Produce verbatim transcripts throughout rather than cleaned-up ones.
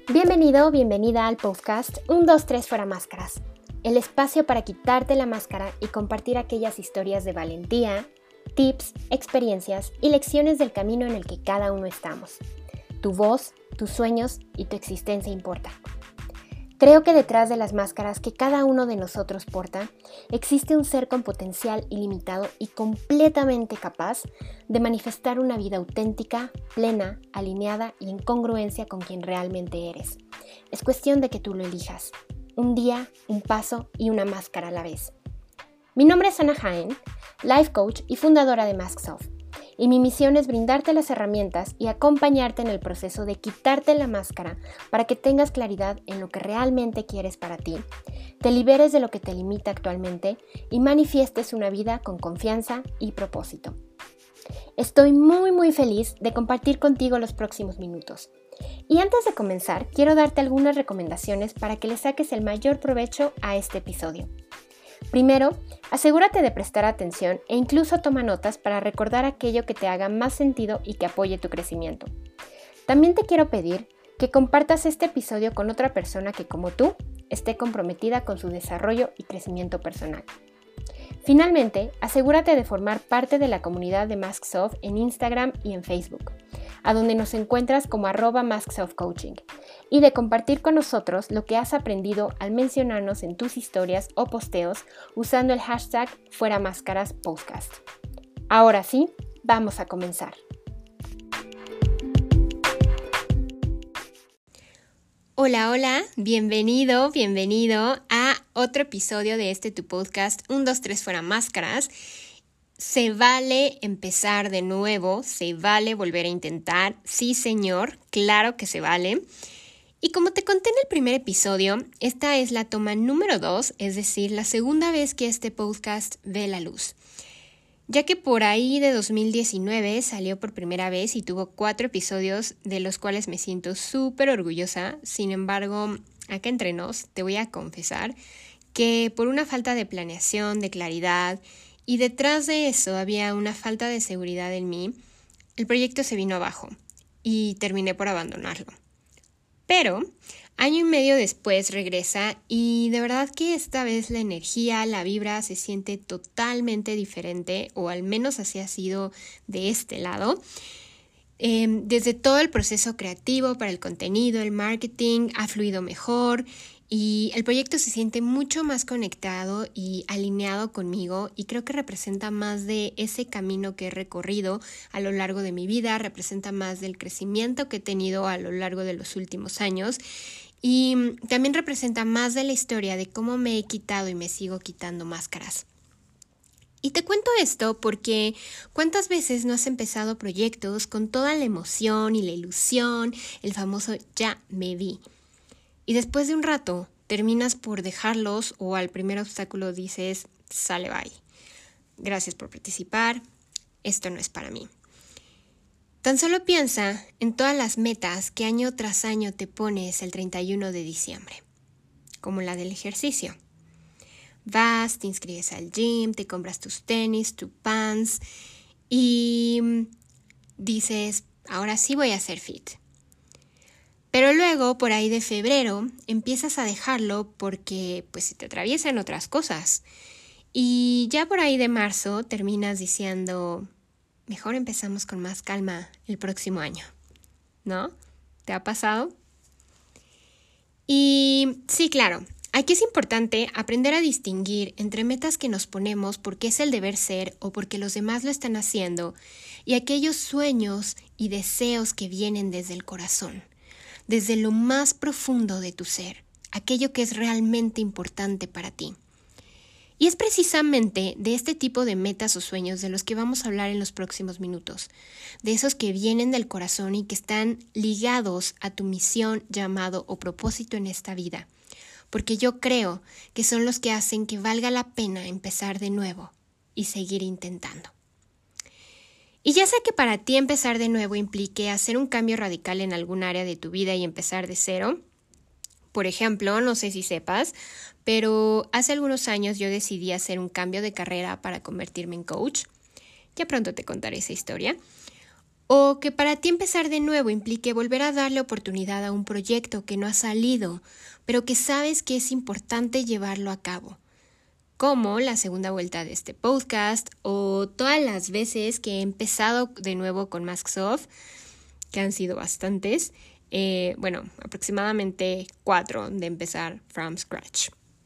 Bienvenido o bienvenida al podcast uno, dos, tres fuera máscaras, el espacio para quitarte la máscara y compartir aquellas historias de valentía, tips, experiencias y lecciones del camino en el que cada uno estamos. Tu voz, tus sueños y tu existencia importa. Creo que detrás de las máscaras que cada uno de nosotros porta, existe un ser con potencial ilimitado y completamente capaz de manifestar una vida auténtica, plena, alineada y en congruencia con quien realmente eres. Es cuestión de que tú lo elijas. Un día, un paso y una máscara a la vez. Mi nombre es Ana Jaén, life coach y fundadora de Masksoft. Y mi misión es brindarte las herramientas y acompañarte en el proceso de quitarte la máscara para que tengas claridad en lo que realmente quieres para ti, te liberes de lo que te limita actualmente y manifiestes una vida con confianza y propósito. Estoy muy muy feliz de compartir contigo los próximos minutos. Y antes de comenzar, quiero darte algunas recomendaciones para que le saques el mayor provecho a este episodio. Primero, asegúrate de prestar atención e incluso toma notas para recordar aquello que te haga más sentido y que apoye tu crecimiento. También te quiero pedir que compartas este episodio con otra persona que, como tú, esté comprometida con su desarrollo y crecimiento personal. Finalmente, asegúrate de formar parte de la comunidad de Masksoft en Instagram y en Facebook, a donde nos encuentras como arroba masksoftcoaching, y de compartir con nosotros lo que has aprendido al mencionarnos en tus historias o posteos usando el hashtag Fuera Máscaras Podcast. Ahora sí, vamos a comenzar. Hola, hola, bienvenido, bienvenido a otro episodio de este tu podcast uno, dos, tres fuera máscaras. Se vale empezar de nuevo, se vale volver a intentar, sí señor, claro que se vale. Y como te conté en el primer episodio, esta es la toma número dos, es decir, la segunda vez que este podcast ve la luz. Ya que por ahí de dos mil diecinueve salió por primera vez y tuvo cuatro episodios de los cuales me siento súper orgullosa. Sin embargo, acá entre nos te voy a confesar que por una falta de planeación, de claridad y detrás de eso había una falta de seguridad en mí, el proyecto se vino abajo y terminé por abandonarlo. Pero año y medio después regresa y de verdad que esta vez la energía, la vibra se siente totalmente diferente, o al menos así ha sido de este lado. Eh, desde todo el proceso creativo para el contenido, el marketing ha fluido mejor y el proyecto se siente mucho más conectado y alineado conmigo, y creo que representa más de ese camino que he recorrido a lo largo de mi vida, representa más del crecimiento que he tenido a lo largo de los últimos años y también representa más de la historia de cómo me he quitado y me sigo quitando máscaras. Y te cuento esto porque ¿cuántas veces no has empezado proyectos con toda la emoción y la ilusión, el famoso ya me vi? Y después de un rato terminas por dejarlos o al primer obstáculo dices, sale bye. Gracias por participar, esto no es para mí. Tan solo piensa en todas las metas que año tras año te pones el treinta y uno de diciembre, como la del ejercicio. Vas, te inscribes al gym, te compras tus tenis, tus pants y dices, ahora sí voy a ser fit. Pero luego, por ahí de febrero, empiezas a dejarlo porque pues se te atraviesan otras cosas. Y ya por ahí de marzo terminas diciendo, mejor empezamos con más calma el próximo año, ¿no? ¿Te ha pasado? Y sí, claro, aquí es importante aprender a distinguir entre metas que nos ponemos porque es el deber ser o porque los demás lo están haciendo, y aquellos sueños y deseos que vienen desde el corazón, desde lo más profundo de tu ser, aquello que es realmente importante para ti. Y es precisamente de este tipo de metas o sueños de los que vamos a hablar en los próximos minutos, de esos que vienen del corazón y que están ligados a tu misión, llamado o propósito en esta vida, porque yo creo que son los que hacen que valga la pena empezar de nuevo y seguir intentando. Y ya sea que para ti empezar de nuevo implique hacer un cambio radical en algún área de tu vida y empezar de cero. Por ejemplo, no sé si sepas, pero hace algunos años yo decidí hacer un cambio de carrera para convertirme en coach. Ya pronto te contaré esa historia. O que para ti empezar de nuevo implique volver a darle oportunidad a un proyecto que no ha salido, pero que sabes que es importante llevarlo a cabo. Como la segunda vuelta de este podcast o todas las veces que he empezado de nuevo con Masksoft, que han sido bastantes, eh, bueno, aproximadamente cuatro de empezar from scratch.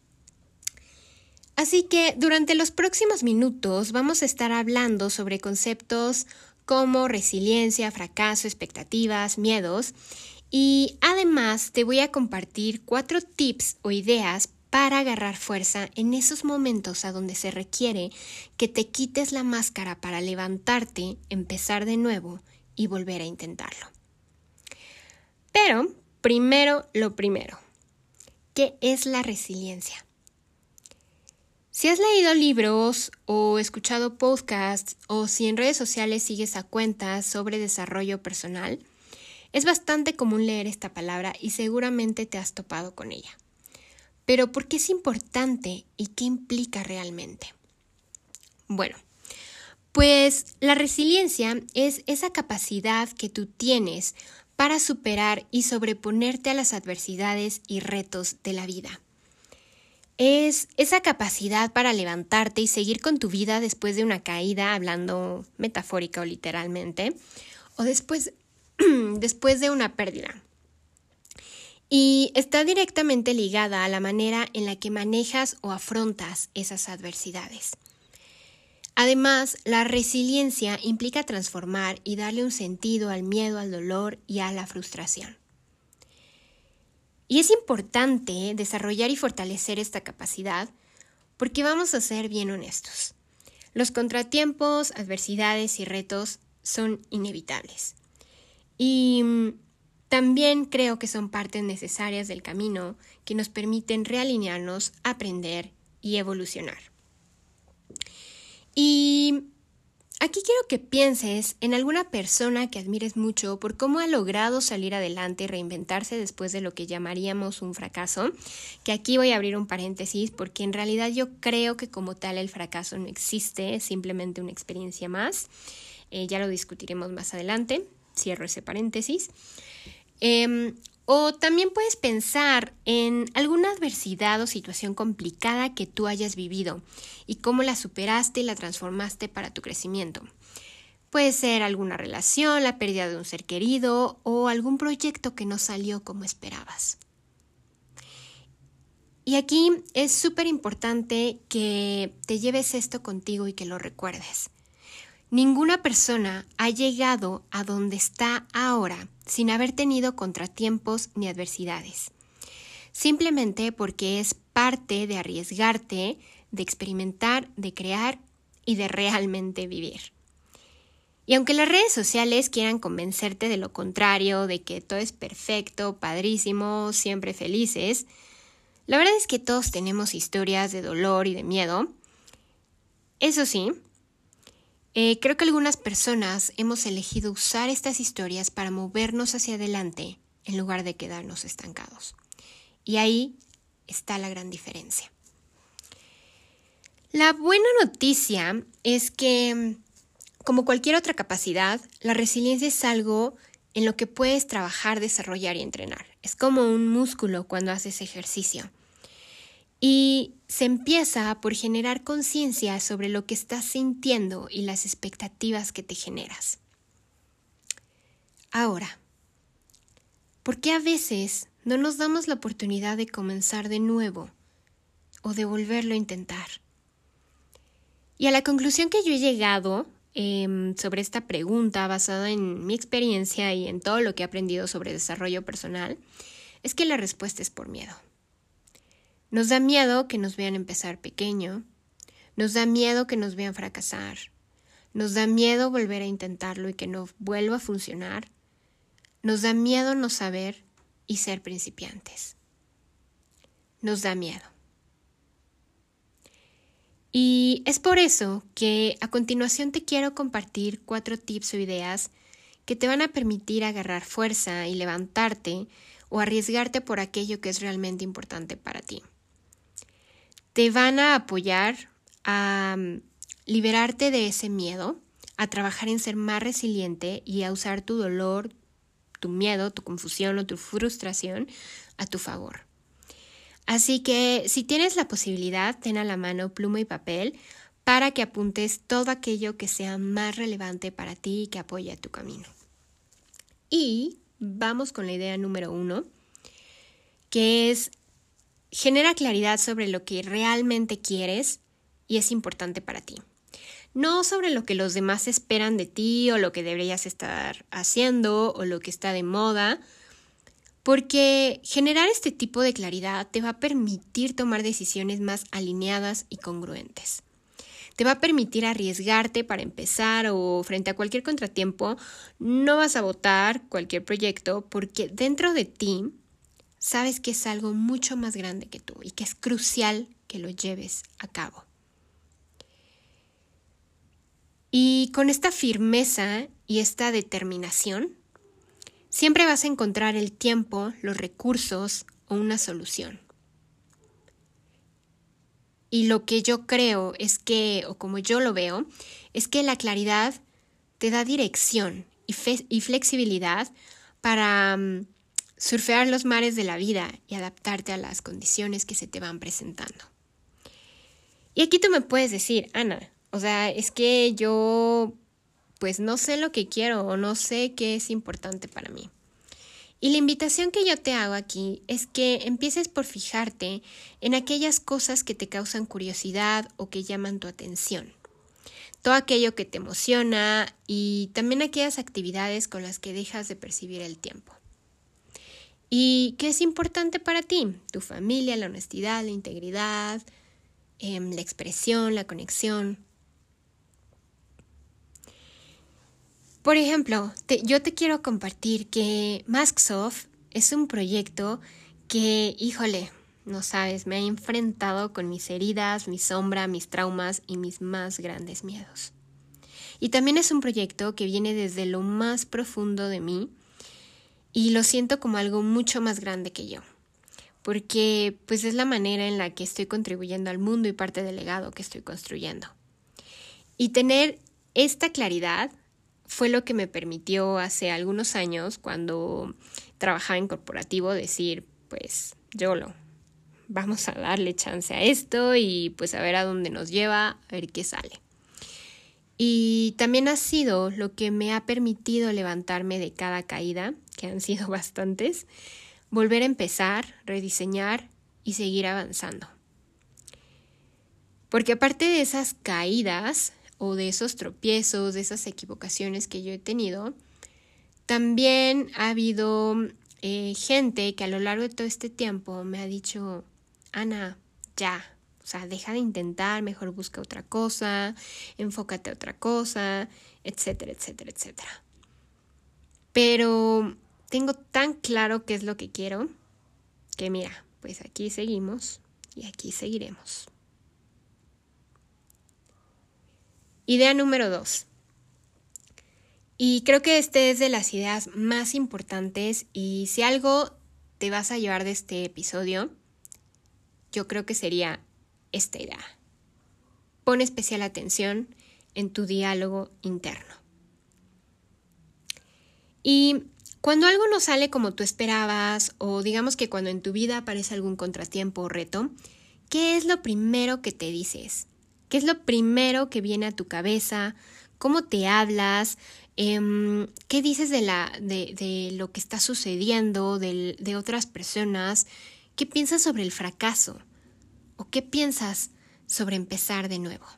Así que durante los próximos minutos vamos a estar hablando sobre conceptos como resiliencia, fracaso, expectativas, miedos, y además te voy a compartir cuatro tips o ideas para agarrar fuerza en esos momentos a donde se requiere que te quites la máscara para levantarte, empezar de nuevo y volver a intentarlo. Pero primero lo primero, ¿qué es la resiliencia? Si has leído libros o escuchado podcasts o si en redes sociales sigues a cuentas sobre desarrollo personal, es bastante común leer esta palabra y seguramente te has topado con ella. Pero ¿por qué es importante y qué implica realmente? Bueno, pues la resiliencia es esa capacidad que tú tienes para superar y sobreponerte a las adversidades y retos de la vida. Es esa capacidad para levantarte y seguir con tu vida después de una caída, hablando metafórica o literalmente, o después, después de una pérdida. Y está directamente ligada a la manera en la que manejas o afrontas esas adversidades. Además, la resiliencia implica transformar y darle un sentido al miedo, al dolor y a la frustración. Y es importante desarrollar y fortalecer esta capacidad porque vamos a ser bien honestos. Los contratiempos, adversidades y retos son inevitables. Y también creo que son partes necesarias del camino que nos permiten realinearnos, aprender y evolucionar. Y aquí quiero que pienses en alguna persona que admires mucho por cómo ha logrado salir adelante y reinventarse después de lo que llamaríamos un fracaso, que aquí voy a abrir un paréntesis porque en realidad yo creo que como tal el fracaso no existe, es simplemente una experiencia más. Eh, ya lo discutiremos más adelante, cierro ese paréntesis. Eh, o también puedes pensar en alguna adversidad o situación complicada que tú hayas vivido y cómo la superaste y la transformaste para tu crecimiento. Puede ser alguna relación, la pérdida de un ser querido o algún proyecto que no salió como esperabas. Y aquí es súper importante que te lleves esto contigo y que lo recuerdes. Ninguna persona ha llegado a donde está ahora sin haber tenido contratiempos ni adversidades. Simplemente porque es parte de arriesgarte, de experimentar, de crear y de realmente vivir. Y aunque las redes sociales quieran convencerte de lo contrario, de que todo es perfecto, padrísimo, siempre felices, la verdad es que todos tenemos historias de dolor y de miedo. Eso sí, Eh, creo que algunas personas hemos elegido usar estas historias para movernos hacia adelante en lugar de quedarnos estancados. Y ahí está la gran diferencia. La buena noticia es que, como cualquier otra capacidad, la resiliencia es algo en lo que puedes trabajar, desarrollar y entrenar. Es como un músculo cuando haces ejercicio. Y se empieza por generar conciencia sobre lo que estás sintiendo y las expectativas que te generas. Ahora, ¿por qué a veces no nos damos la oportunidad de comenzar de nuevo o de volverlo a intentar? Y a la conclusión que yo he llegado eh, sobre esta pregunta, basada en mi experiencia y en todo lo que he aprendido sobre desarrollo personal, es que la respuesta es por miedo. Nos da miedo que nos vean empezar pequeño, nos da miedo que nos vean fracasar, nos da miedo volver a intentarlo y que no vuelva a funcionar, nos da miedo no saber y ser principiantes. Nos da miedo. Y es por eso que a continuación te quiero compartir cuatro tips o ideas que te van a permitir agarrar fuerza y levantarte o arriesgarte por aquello que es realmente importante para ti. Te van a apoyar a liberarte de ese miedo, a trabajar en ser más resiliente y a usar tu dolor, tu miedo, tu confusión o tu frustración a tu favor. Así que si tienes la posibilidad, ten a la mano pluma y papel para que apuntes todo aquello que sea más relevante para ti y que apoye tu camino. Y vamos con la idea número uno, que es genera claridad sobre lo que realmente quieres y es importante para ti. No sobre lo que los demás esperan de ti o lo que deberías estar haciendo o lo que está de moda, porque generar este tipo de claridad te va a permitir tomar decisiones más alineadas y congruentes. Te va a permitir arriesgarte para empezar o frente a cualquier contratiempo, no vas a botar cualquier proyecto porque dentro de ti sabes que es algo mucho más grande que tú y que es crucial que lo lleves a cabo. Y con esta firmeza y esta determinación, siempre vas a encontrar el tiempo, los recursos o una solución. Y lo que yo creo es que, o como yo lo veo, es que la claridad te da dirección y, fe- y flexibilidad para um, surfear los mares de la vida y adaptarte a las condiciones que se te van presentando. Y aquí tú me puedes decir, Ana, o sea, es que yo pues no sé lo que quiero o no sé qué es importante para mí. Y la invitación que yo te hago aquí es que empieces por fijarte en aquellas cosas que te causan curiosidad o que llaman tu atención. Todo aquello que te emociona y también aquellas actividades con las que dejas de percibir el tiempo. ¿Y qué es importante para ti? Tu familia, la honestidad, la integridad, eh, la expresión, la conexión. Por ejemplo, te, yo te quiero compartir que Masksoft es un proyecto que, híjole, no sabes, me ha enfrentado con mis heridas, mi sombra, mis traumas y mis más grandes miedos. Y también es un proyecto que viene desde lo más profundo de mí y lo siento como algo mucho más grande que yo, porque pues es la manera en la que estoy contribuyendo al mundo y parte del legado que estoy construyendo. Y tener esta claridad fue lo que me permitió hace algunos años, cuando trabajaba en corporativo, decir, pues, YOLO, vamos a darle chance a esto y pues a ver a dónde nos lleva, a ver qué sale. Y también ha sido lo que me ha permitido levantarme de cada caída, que han sido bastantes, volver a empezar, rediseñar y seguir avanzando. Porque aparte de esas caídas o de esos tropiezos, de esas equivocaciones que yo he tenido, también ha habido eh, gente que a lo largo de todo este tiempo me ha dicho, Ana, ya, o sea, deja de intentar, mejor busca otra cosa, enfócate a otra cosa, etcétera, etcétera, etcétera. Pero tengo tan claro qué es lo que quiero, que mira, pues aquí seguimos y aquí seguiremos. Idea número dos. Y creo que este es de las ideas más importantes y si algo te vas a llevar de este episodio, yo creo que sería esta idea. Pon especial atención en tu diálogo interno. Y cuando algo no sale como tú esperabas, o digamos que cuando en tu vida aparece algún contratiempo o reto, ¿qué es lo primero que te dices? ¿Qué es lo primero que viene a tu cabeza? ¿Cómo te hablas? Eh, ¿Qué dices de, la, de, de lo que está sucediendo, de, de otras personas? ¿Qué piensas sobre el fracaso? ¿O qué piensas sobre empezar de nuevo?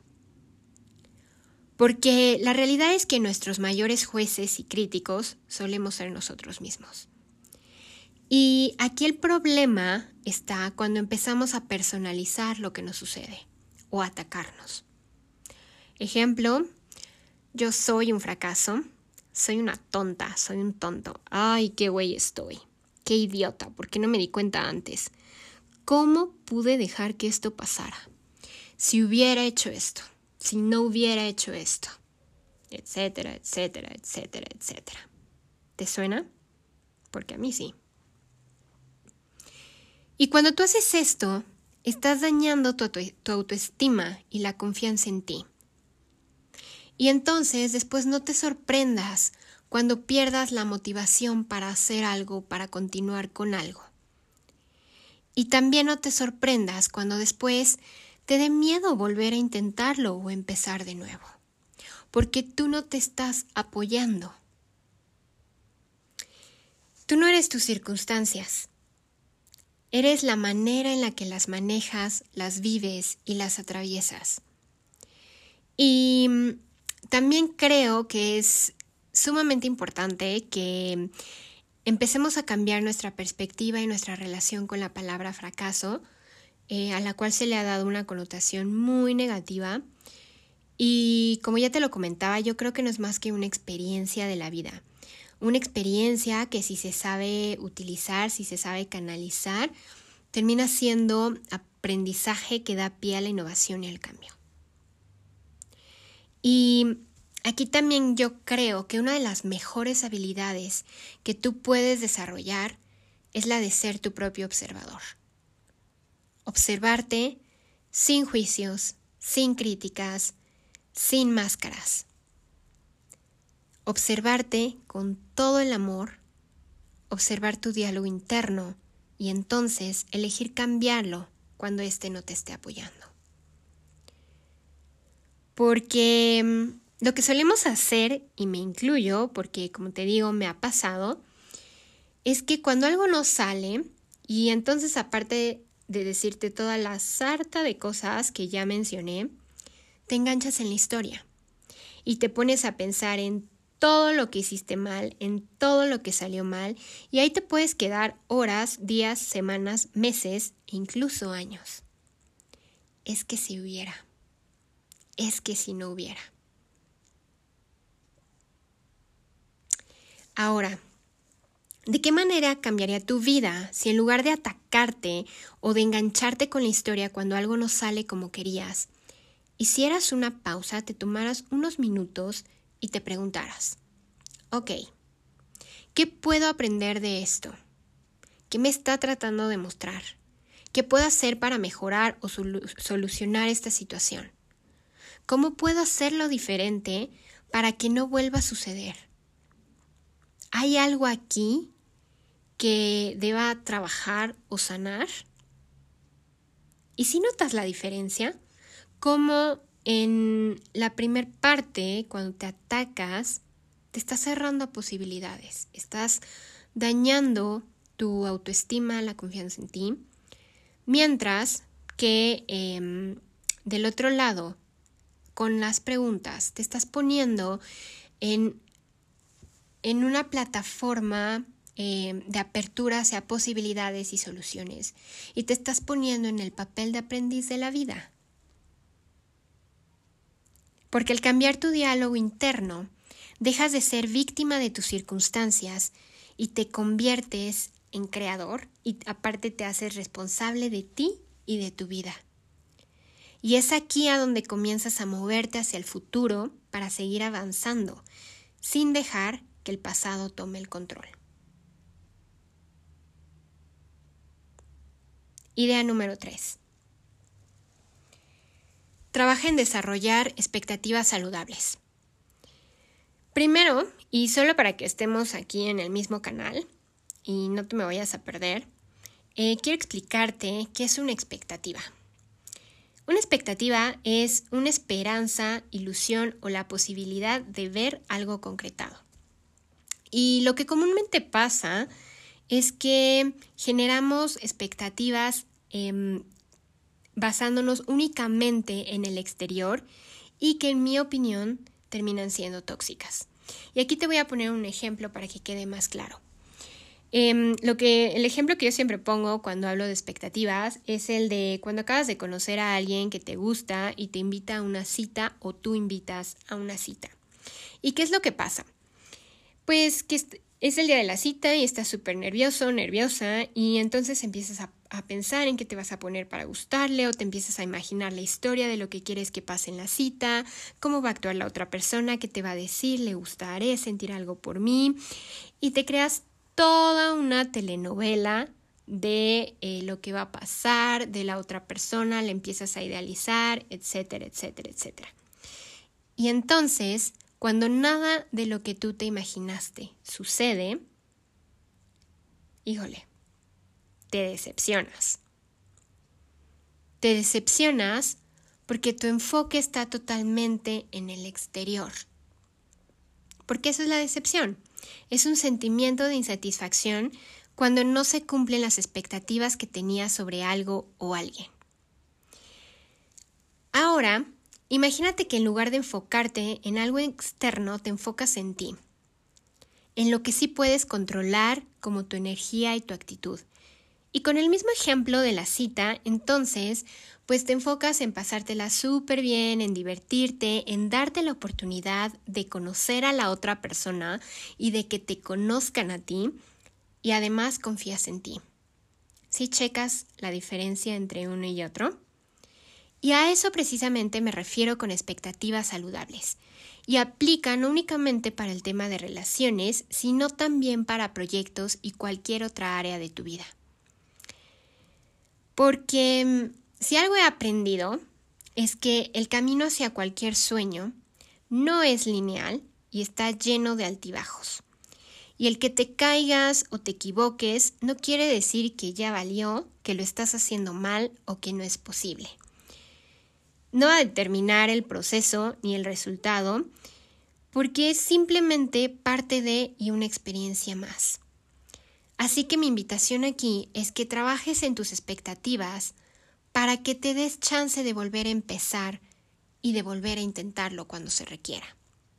Porque la realidad es que nuestros mayores jueces y críticos solemos ser nosotros mismos. Y aquí el problema está cuando empezamos a personalizar lo que nos sucede o atacarnos. Ejemplo, yo soy un fracaso, soy una tonta, soy un tonto. Ay, qué güey estoy, qué idiota, ¿por qué no me di cuenta antes? ¿Cómo pude dejar que esto pasara? Si hubiera hecho esto, si no hubiera hecho esto, etcétera, etcétera, etcétera, etcétera. ¿Te suena? Porque a mí sí. Y cuando tú haces esto, estás dañando tu, tu autoestima y la confianza en ti. Y entonces después no te sorprendas cuando pierdas la motivación para hacer algo, para continuar con algo. Y también no te sorprendas cuando después te dé miedo volver a intentarlo o empezar de nuevo, porque tú no te estás apoyando. Tú no eres tus circunstancias. Eres la manera en la que las manejas, las vives y las atraviesas. Y también creo que es sumamente importante que empecemos a cambiar nuestra perspectiva y nuestra relación con la palabra fracaso, eh, a la cual se le ha dado una connotación muy negativa. Y como ya te lo comentaba, yo creo que no es más que una experiencia de la vida. Una experiencia que si se sabe utilizar, si se sabe canalizar, termina siendo aprendizaje que da pie a la innovación y al cambio. Y aquí también yo creo que una de las mejores habilidades que tú puedes desarrollar es la de ser tu propio observador. Observarte sin juicios, sin críticas, sin máscaras. Observarte con todo el amor, observar tu diálogo interno y entonces elegir cambiarlo cuando éste no te esté apoyando. Porque lo que solemos hacer, y me incluyo porque como te digo me ha pasado, es que cuando algo no sale y entonces aparte de decirte toda la sarta de cosas que ya mencioné, te enganchas en la historia y te pones a pensar en todo lo que hiciste mal, en todo lo que salió mal, y ahí te puedes quedar horas, días, semanas, meses e incluso años. Es que si hubiera, es que si no hubiera. Ahora, ¿de qué manera cambiaría tu vida si en lugar de atacarte o de engancharte con la historia cuando algo no sale como querías, hicieras una pausa, te tomaras unos minutos y te preguntaras, ok, ¿qué puedo aprender de esto? ¿Qué me está tratando de mostrar? ¿Qué puedo hacer para mejorar o solu- solucionar esta situación? ¿Cómo puedo hacerlo diferente para que no vuelva a suceder? ¿Hay algo aquí que deba trabajar o sanar? Y si notas la diferencia, ¿cómo en la primer parte, cuando te atacas, te estás cerrando a posibilidades? Estás dañando tu autoestima, la confianza en ti. Mientras que eh, del otro lado, con las preguntas, te estás poniendo en, en una plataforma eh, de apertura hacia posibilidades y soluciones. Y te estás poniendo en el papel de aprendiz de la vida. Porque al cambiar tu diálogo interno, dejas de ser víctima de tus circunstancias y te conviertes en creador y aparte te haces responsable de ti y de tu vida. Y es aquí a donde comienzas a moverte hacia el futuro para seguir avanzando, sin dejar que el pasado tome el control. Idea número tres. Trabaja en desarrollar expectativas saludables. Primero, y solo para que estemos aquí en el mismo canal y no te me vayas a perder, eh, quiero explicarte qué es una expectativa. Una expectativa es una esperanza, ilusión o la posibilidad de ver algo concretado. Y lo que comúnmente pasa es que generamos expectativas eh, basándonos únicamente en el exterior y que en mi opinión terminan siendo tóxicas. Y aquí te voy a poner un ejemplo para que quede más claro. Eh, lo que, el ejemplo que yo siempre pongo cuando hablo de expectativas es el de cuando acabas de conocer a alguien que te gusta y te invita a una cita o tú invitas a una cita. ¿Y qué es lo que pasa? Pues que es el día de la cita y estás súper nervioso, nerviosa y entonces empiezas a, a pensar en qué te vas a poner para gustarle o te empiezas a imaginar la historia de lo que quieres que pase en la cita, cómo va a actuar la otra persona, qué te va a decir, le gustaré, sentir algo por mí y te creas toda una telenovela de eh, lo que va a pasar, de la otra persona, le empiezas a idealizar, etcétera, etcétera, etcétera. Y entonces, cuando nada de lo que tú te imaginaste sucede, híjole, te decepcionas. Te decepcionas porque tu enfoque está totalmente en el exterior. Porque eso es la decepción. Es un sentimiento de insatisfacción cuando no se cumplen las expectativas que tenías sobre algo o alguien. Ahora, imagínate que en lugar de enfocarte en algo externo, te enfocas en ti, en lo que sí puedes controlar, como tu energía y tu actitud. Y con el mismo ejemplo de la cita, entonces, pues te enfocas en pasártela súper bien, en divertirte, en darte la oportunidad de conocer a la otra persona y de que te conozcan a ti, y además confías en ti. ¿Sí checas la diferencia entre uno y otro? Y a eso precisamente me refiero con expectativas saludables. Y aplica no únicamente para el tema de relaciones, sino también para proyectos y cualquier otra área de tu vida. Porque si algo he aprendido es que el camino hacia cualquier sueño no es lineal y está lleno de altibajos. Y el que te caigas o te equivoques no quiere decir que ya valió, que lo estás haciendo mal o que no es posible. No va a determinar el proceso ni el resultado, porque es simplemente parte de y una experiencia más. Así que mi invitación aquí es que trabajes en tus expectativas para que te des chance de volver a empezar y de volver a intentarlo cuando se requiera.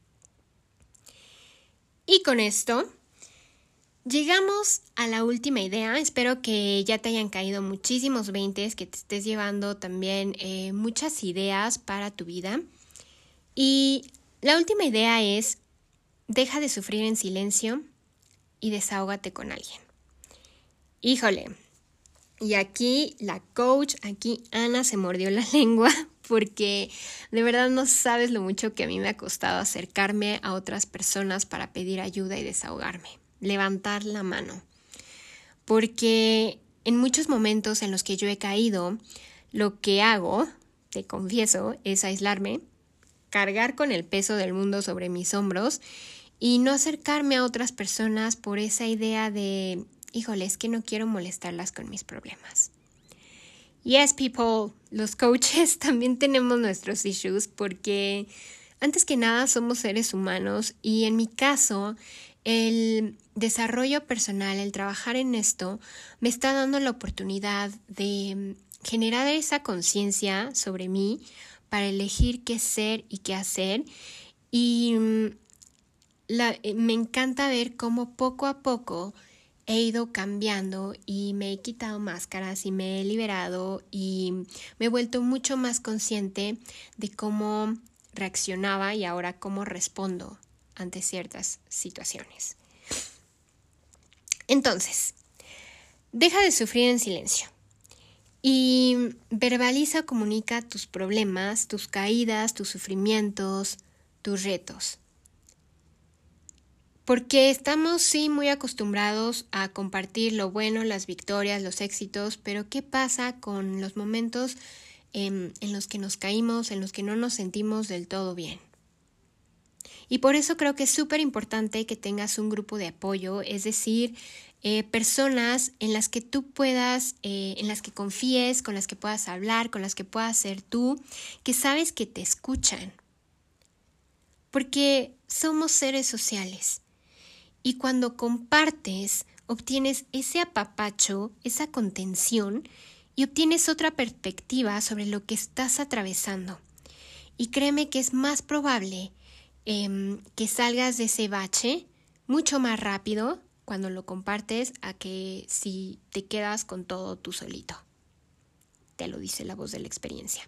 Y con esto llegamos a la última idea. Espero que ya te hayan caído muchísimos veintes, que te estés llevando también eh, muchas ideas para tu vida. Y la última idea es: deja de sufrir en silencio y desahógate con alguien. Híjole, y aquí la coach, aquí Ana se mordió la lengua porque de verdad no sabes lo mucho que a mí me ha costado acercarme a otras personas para pedir ayuda y desahogarme, levantar la mano. Porque en muchos momentos en los que yo he caído, lo que hago, te confieso, es aislarme, cargar con el peso del mundo sobre mis hombros y no acercarme a otras personas por esa idea de: híjole, es que no quiero molestarlas con mis problemas. Yes, people, los coaches también tenemos nuestros issues porque antes que nada somos seres humanos y en mi caso el desarrollo personal, el trabajar en esto, me está dando la oportunidad de generar esa conciencia sobre mí para elegir qué ser y qué hacer. Y la, me encanta ver cómo poco a poco he ido cambiando y me he quitado máscaras y me he liberado y me he vuelto mucho más consciente de cómo reaccionaba y ahora cómo respondo ante ciertas situaciones. Entonces, deja de sufrir en silencio y verbaliza, comunica tus problemas, tus caídas, tus sufrimientos, tus retos. Porque estamos sí muy acostumbrados a compartir lo bueno, las victorias, los éxitos, pero ¿qué pasa con los momentos en, en los que nos caímos, en los que no nos sentimos del todo bien? Y por eso creo que es súper importante que tengas un grupo de apoyo, es decir, eh, personas en las que tú puedas, eh, en las que confíes, con las que puedas hablar, con las que puedas ser tú, que sabes que te escuchan. Porque somos seres sociales. Y cuando compartes, obtienes ese apapacho, esa contención y obtienes otra perspectiva sobre lo que estás atravesando. Y créeme que es más probable eh, que salgas de ese bache mucho más rápido cuando lo compartes a que si te quedas con todo tú solito. Te lo dice la voz de la experiencia.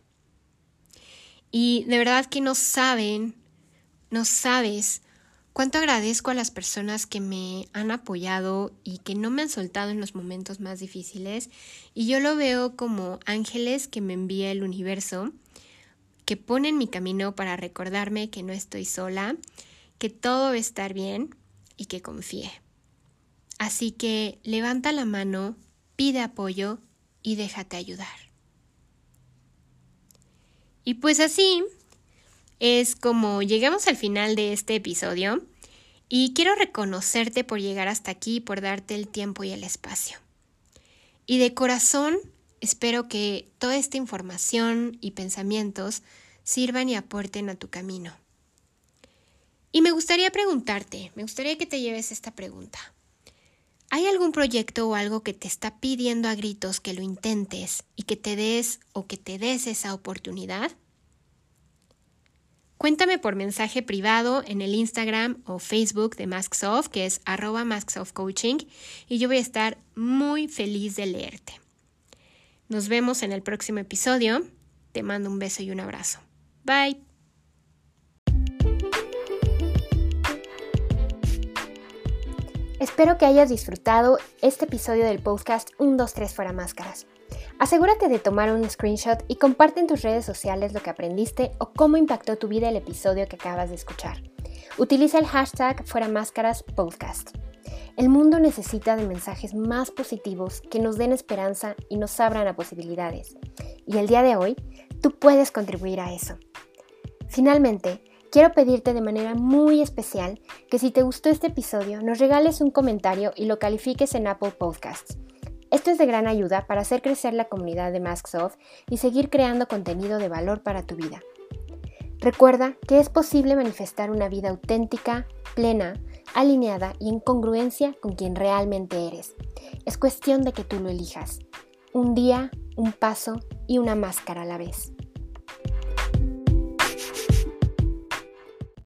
Y de verdad que no saben, no sabes cuánto agradezco a las personas que me han apoyado y que no me han soltado en los momentos más difíciles. Y yo lo veo como ángeles que me envía el universo, que ponen mi camino para recordarme que no estoy sola, que todo va a estar bien y que confíe. Así que levanta la mano, pide apoyo y déjate ayudar. Y pues así es como llegamos al final de este episodio y quiero reconocerte por llegar hasta aquí, por darte el tiempo y el espacio. Y de corazón espero que toda esta información y pensamientos sirvan y aporten a tu camino. Y me gustaría preguntarte, me gustaría que te lleves esta pregunta. ¿Hay algún proyecto o algo que te está pidiendo a gritos que lo intentes y que te des o que te des esa oportunidad? Cuéntame por mensaje privado en el Instagram o Facebook de Masksoft, que es arroba masksoftcoaching, y yo voy a estar muy feliz de leerte. Nos vemos en el próximo episodio. Te mando un beso y un abrazo. Bye. Espero que hayas disfrutado este episodio del podcast uno, dos, tres Fuera Máscaras. Asegúrate de tomar un screenshot y comparte en tus redes sociales lo que aprendiste o cómo impactó tu vida el episodio que acabas de escuchar. Utiliza el hashtag Fuera Máscaras Podcast. El mundo necesita de mensajes más positivos que nos den esperanza y nos abran a posibilidades. Y el día de hoy, tú puedes contribuir a eso. Finalmente, quiero pedirte de manera muy especial que si te gustó este episodio, nos regales un comentario y lo califiques en Apple Podcasts. Esto es de gran ayuda para hacer crecer la comunidad de Masksoft y seguir creando contenido de valor para tu vida. Recuerda que es posible manifestar una vida auténtica, plena, alineada y en congruencia con quien realmente eres. Es cuestión de que tú lo elijas. Un día, un paso y una máscara a la vez.